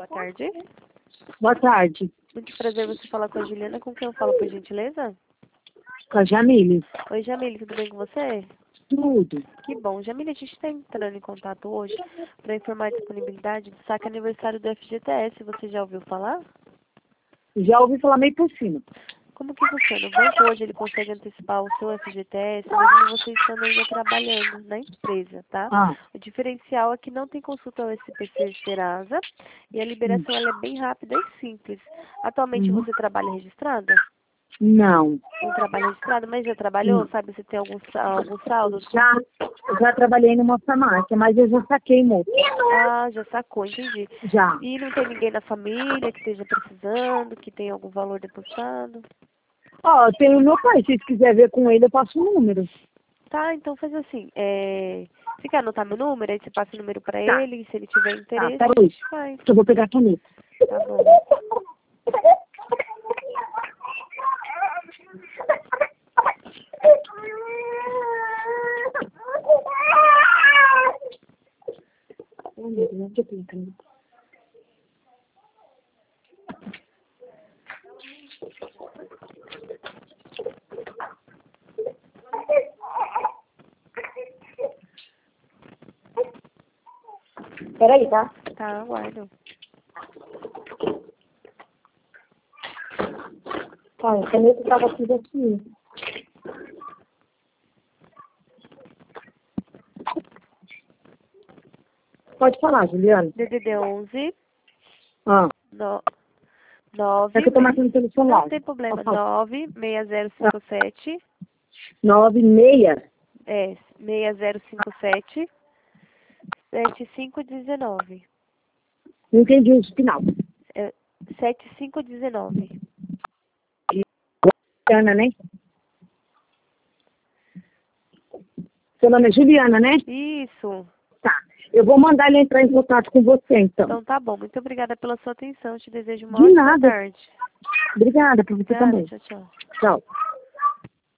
Boa tarde. Boa tarde. Muito prazer você falar com a Juliana. Com quem eu falo, por gentileza? Com a Jamile. Oi, Jamile, tudo bem com você? Tudo. Que bom. Jamile, a gente está entrando em contato hoje para informar a disponibilidade do saque aniversário do FGTS. Você já ouviu falar? Já ouvi falar meio por cima. Como que funciona? O banco hoje ele consegue antecipar o seu FGTS mesmo você estando ainda trabalhando na empresa, tá? Ah, O diferencial é que não tem consulta ao SPC Serasa e a liberação ela é bem rápida e simples. Atualmente uhum. você trabalha registrada? Não. Não trabalha registrada, mas já trabalhou? Não. Sabe se tem algum saldo? Já trabalhei numa farmácia, mas eu já saquei moça. Ah, já sacou, entendi. Já. E não tem ninguém na família que esteja precisando, que tenha algum valor depositado? Ó, tem o meu pai. Se vocês quiserem ver com ele, eu passo o número. Tá, então faz assim. Você quer anotar meu número? Aí você passa o número pra Tá. ele e se ele tiver Tá, interesse, a peraí. gente faz. Que eu vou pegar a caneta. Tá bom. Onde eu tenho a caneta? Peraí, tá? Tá, aguardo. Tá, a caneta tava aqui daqui. Pode falar, Juliana. DDD 11 Ah, no, é 9 que eu tô marcando pelo celular. não tem problema. Pode falar. 96057 96. 6057 7519. Não entendi o final. 7519. Juliana, né? Seu nome é Juliana, né? Isso. Tá. Eu vou mandar ele entrar em contato com você, então. Então tá bom. Muito obrigada pela sua atenção. Te desejo uma De ótima nada. tarde. Obrigada pra você Obrigada, também. tchau, tchau. Tchau.